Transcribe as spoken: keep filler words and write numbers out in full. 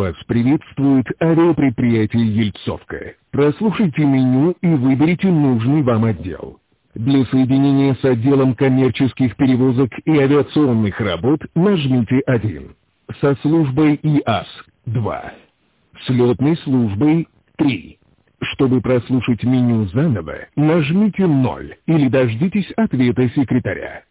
Вас приветствует авиапредприятие «Ельцовка». Прослушайте меню и выберите нужный вам отдел. Для соединения с отделом коммерческих перевозок и авиационных работ нажмите один. Со службой ИАС – два. С летной службой – три. Чтобы прослушать меню заново, нажмите ноль или дождитесь ответа секретаря.